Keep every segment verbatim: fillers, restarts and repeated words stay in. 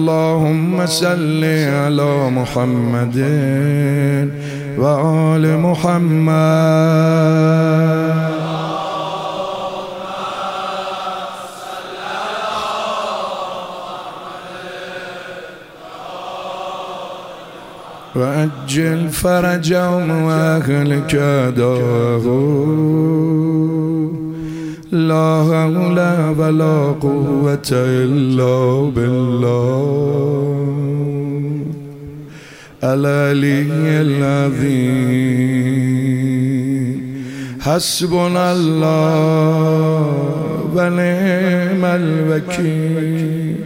اللهم صل على محمد و آل محمد و عجل فرجهم و اهلك دعاهم لا حول ولا قوة الا بالله العلی العظیم حسبنا الله و نعم الوکیل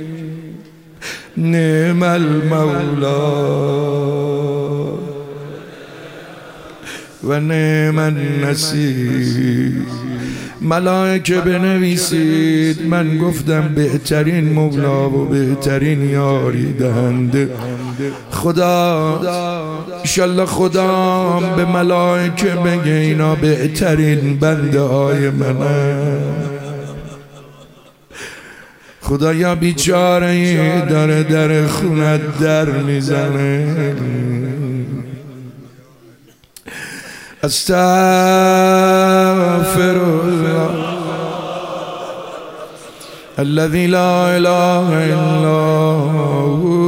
نعم المولا و نعم النصیر. ملائکه بنویسید من گفتم بهترین مولا و بهترین یاری دهنده خدا. انشالله خدا به ملائکه بگه اینا بهترین بنده های منه. خدایا بیچاره داره در خونت در میزنه. استغفر الله الذي لا اله الا هو.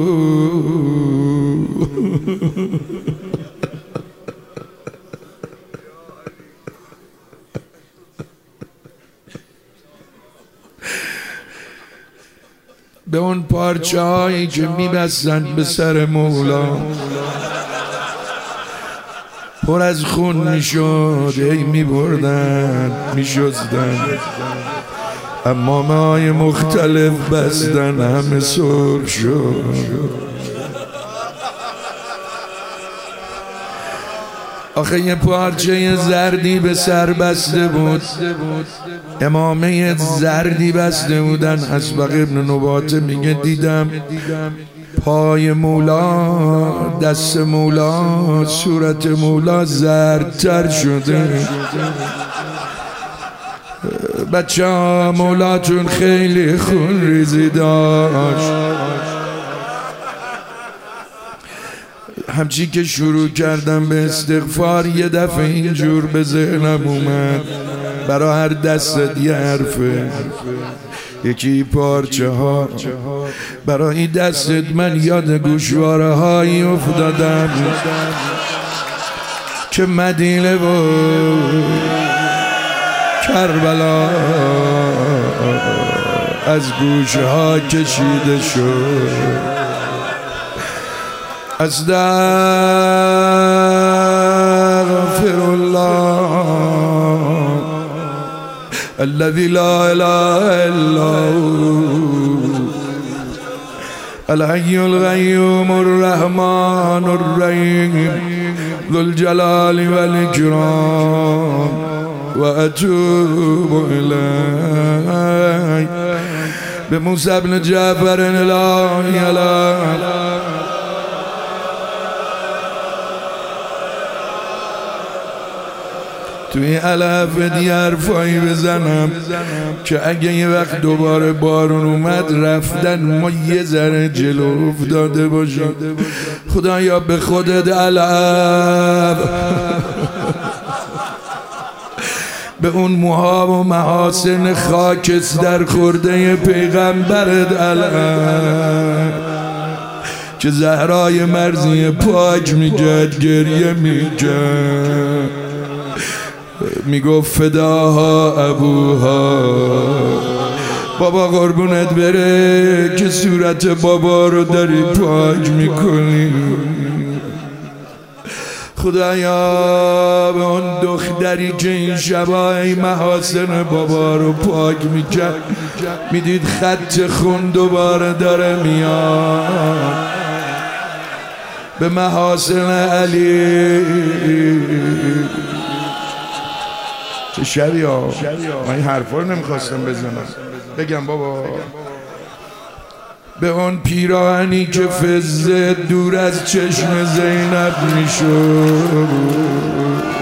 به اون پارچه هایی که میبستن به سر مولا پر از خون میشد، ای میبردن میشستن، امامه های مختلف بستن همه سرخ شد. آخه یه پارچه زردی به سر بسته بود، امامه زردی بسته بودن. اسبق ابن نباته میگه دیدم پای مولا، دست مولا، صورت مولا زردتر شده. بچه ها مولاتون خیلی خون ریزی داشت. همچی که شروع کردم به استغفار یه دفعه اینجور به ذهنم اومد برای هر دستت یه حرفه. یکی پارچه ها برای دستت من یاد گوشواره هایی افتادم که مدینه و کربلا از گوشه ها کشیده شد. استغفر الله الذي لا اله الا هو الحي القيوم الرحمن الرحيم ذو الجلال والاكرام واتوب اليه بموسى بن جعفر الالهي على توی علف دیگه حرفایی بزنم که اگه یه وقت دوباره بارون اومد رفتن ما یه ذره جلو افتاده باشیم. خدایا به خودت علف، به اون موها و محاسن خاکستر خورده پیغمبرت علف که زهرای مرزی پاک میکرد گریه میکرد، میگفت فداها ابوها، بابا قربونت بره که صورت بابا رو داری پاک میکنی. خدایا به اون دختری که این شبای محاسن بابا رو پاک میکرد میدید خط خون دوباره داره میاد، به محاسن علی. چه شبی ها، من این حرفا رو نمیخواستم بزنم بگم بابا. به اون پیراهنی که فزه دور از چشم زینب میشد،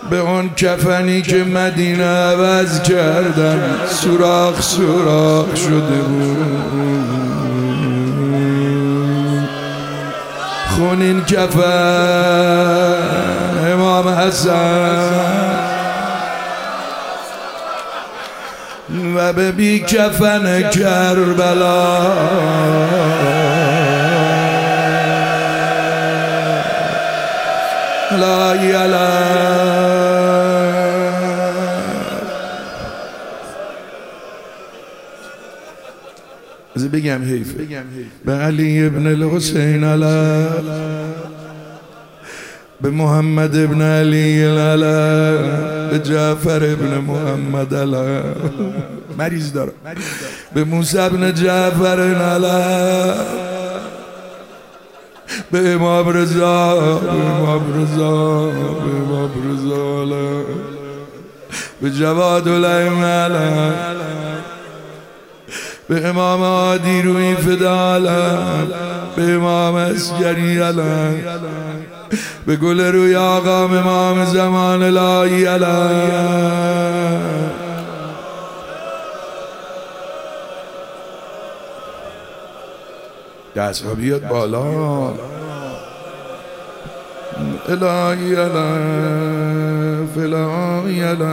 به اون کفنی که مدینه عوض کردن سوراخ سوراخ شده بود. خونین کفن امام حسن و به بی کفن کربلا لا یلا از بگم حیفه به علی ابن الحسین علی به محمد ابن علی علی به جعفر ابن محمد علی مریض داره به موسی ابن جعفر علی به امام رضا به امام رضا به امام رضا علی به جواد الائمه علی به امام عادی روی فدا علی به امام عسکری علی به گل روی آقا امام زمان الهی علی دست ها بیاد بالا الهی علی فلانی علی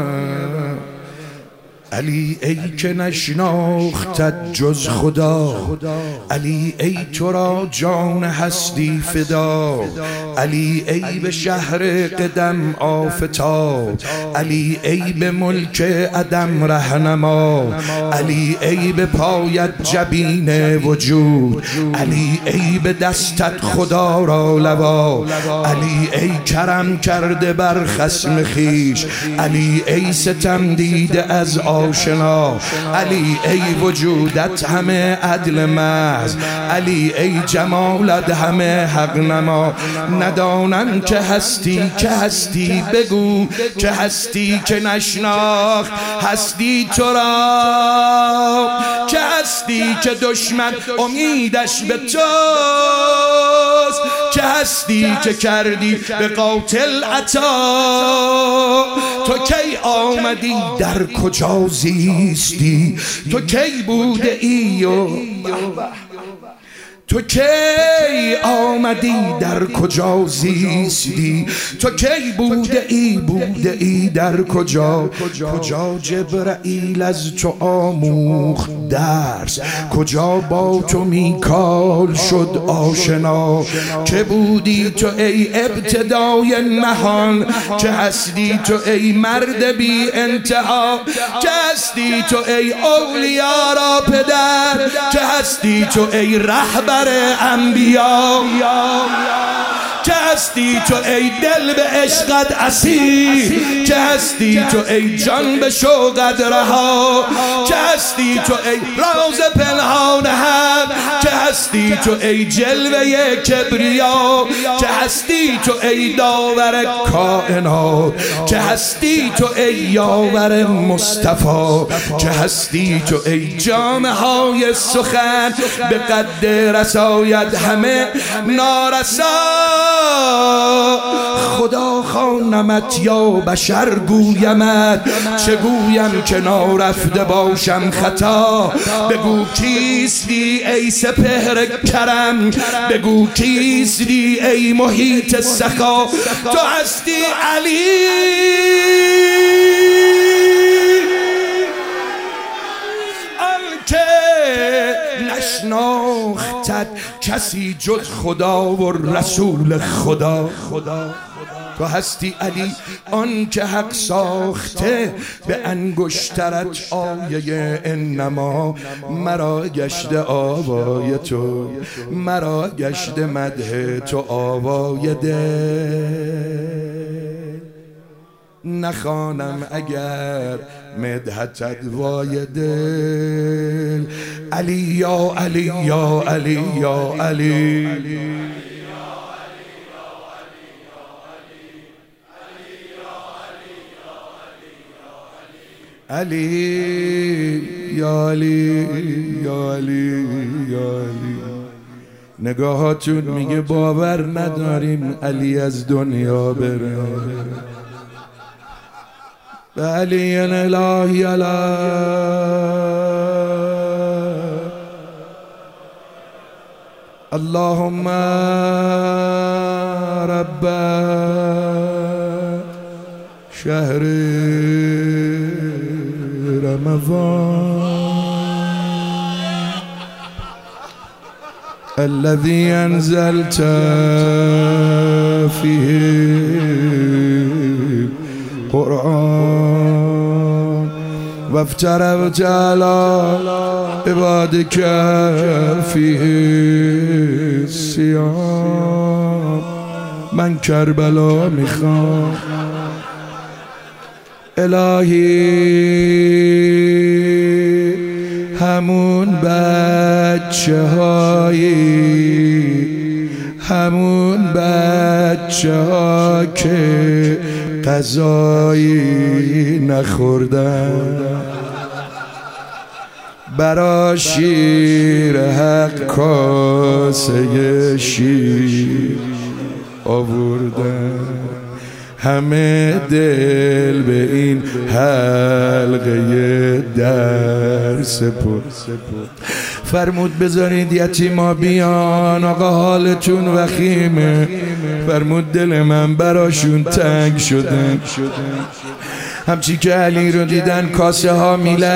علی ای که نشناختت جز خدا، علی ای تو را جان هستی فدا، علی ای به شهر قدم آفتاب، علی ای به ملک عدم رهنما، علی ای به پایت جبین وجود، علی ای به دستت خدا را لوا، علی ای کرم کرده بر خصم خیش، علی ای ستم دیده از آشنا، علی ای وجودت همه عدل محض، علی ای جمالت همه حق نما، ندانم که هستی که هستی بگو که هستی که نشناخت هستی تو را، که هستی که دشمن امیدش به توست، که هستی که کردی به قاتل عطا، تو کی آمدی در کجا زیستی، تو کی بوده ای و تو کی آمدی در کجا زیستی، تو کی بوده ای بوده ای در کجا، کجا جبرائیل از تو آموخت درس، کجا با تو میکال شد آشنا، که بودی تو ای ابتدای نهان، که هستی تو ای مرد بی انتها، که هستی تو ای اولیا را پدر، که هستی تو ای رهبر انبیا، که هستی تو ای دل به عشقت اسیر، که هستی تو ای جان به شوقت رها، که هستی تو ای راز پنهان هم، که هستی تو ای جلوه کبریا، که هستی تو ای داور کائنات، که هستی تو ای یاور مصطفی، که هستی تو ای جامه های سخن به قد رسایت همه نارسا، خدا خوانمت یا بشر گویمت، چه گویم که نارفته باشم خطا، بگو کیستی ای سپهر کرم، بگو کیستی ای محیط سخا، تو هستی علی نشناختت کسی جز خدا و رسول خدا، تو هستی علی آن که حق ساخته، به انگشترت آیه انما، مرا گشته آوای تو، مرا گشته مدح تو آوای ده، نخوانم اگر مدحتت وای دل، علی یا علی یا علی یا علی، علی یا علی یا علی یا علی. نگاهاتون میگه باور نداریم علی از دنیا بره، بعلی الهی اللهم رب شهر رمضان الذي أنزلت فيه القرآن وافترضت على عبادك فيه الصيام من کربلا میخوام الهی همون بچه هایی همون بچه ها که غذایی نخوردن برا شیر حق کاسه شیر آوردن همه دل به این حلقه در سپرد فرمود بذارید یتیما بیان آقا حالتون وخیمه فرمود دل من براشون تنگ شده همچی که علی رو دیدن کاسه ها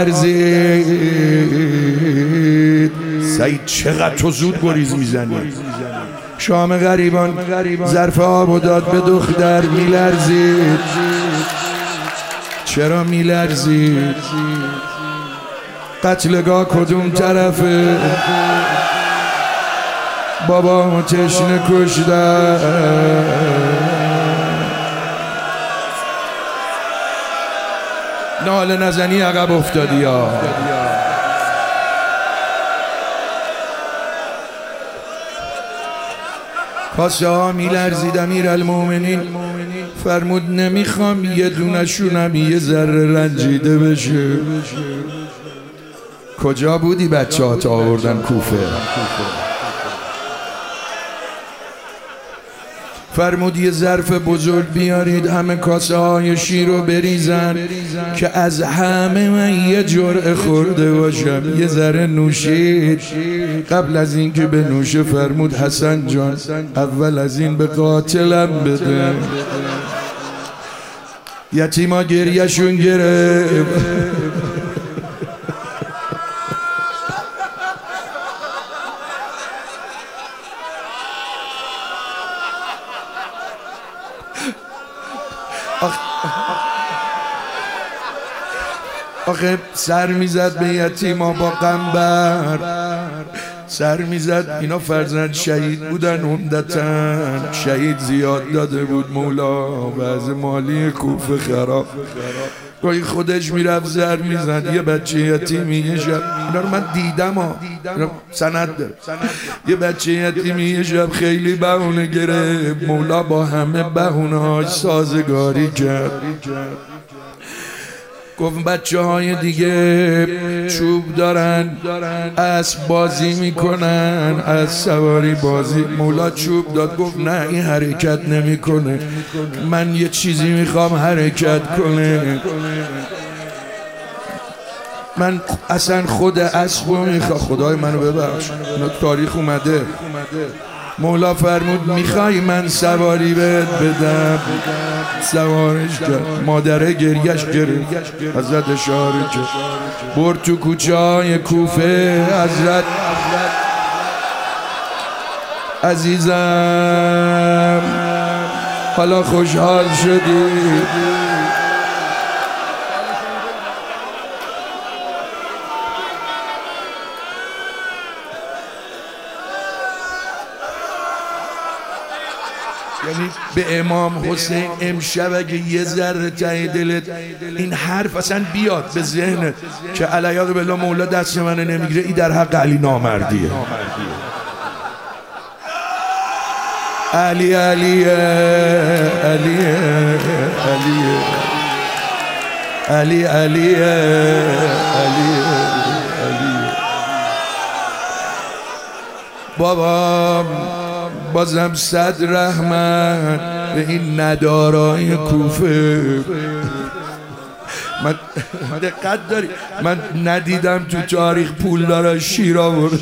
میلرزید سعید چقدر تو زود گریز میزنی شام غریبان ظرف آب داد به دختر میلرزید چرا میلرزید قتلگاه کدوم طرفه بابا تشنه کشتن ناله نزنی عقب افتادی ها کاسه ها میلرزید امیرالمومنین فرمود نمیخوام یه دونشونم یه ذره رنجیده بشه کجا بودی بچه ها تا آوردن کوفه فرمود یه ظرف بزرگ بیارید همه کاسه های شیر رو بریزن که از همه من یه جرعه خورده باشم یه ذره نوشید قبل از این که به نوشه فرمود حسن جان اول از این به قاتلم بده یتیما گریهشون گرفت آخه سر میزد به یتیما با قنبر سر میزد اینا فرزند شهید بودن عمدتاً شهید زیاد داده بود مولا وضع مالی کوفه خراب گاهی خودش میرفت زر میزد یه بچه یتیمی یه شب اینا رو من دیدم ها سند داره یه بچه یتیمی یه شب خیلی بهونه گرفت مولا با همه بهونه هاش سازگاری کرد گفت بچه های دیگه چوب دارن اسب بازی میکنن از سواری بازی مولا چوب داد گفت نه این حرکت نمیکنه من یه چیزی میخوام حرکت کنه من اصلا خود اسبو میخوام خدای منو ببخش اینا تاریخ اومده مولا فرمود میخوای من سواری بهت بدم سوارش کرد مادره گریش گرفت حضرت اشاره کرد برد تو کوچه های کوفه حضرت عزیزم حالا خوشحال شدی یعنی به امام حسین امشب اگه یه ذره ته دلت این حرف اصلا بیاد به ذهنت که علیاذ بالله مولا دست منو نمیگیره این در حق علی نامردیه علی علی علی علی علی علی علی بابا بازم صد رحمت به این ندارای کوفه من دقت داری من ندیدم تو تاریخ پول داره شیر آورد.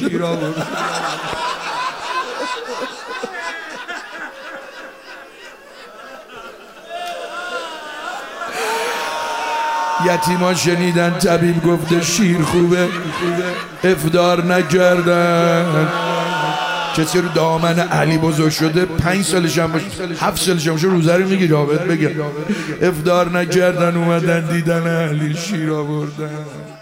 یتیما شنیدن طبیب گفته شیر خوبه افطار نکردن. کسی رو دامن علی بزرگ شده پنج سالش هم باشه هفت سالش هم باشه روزه رو میگیره بهت بگم افطار نکردن اومدن دیدن علی شیر آوردن.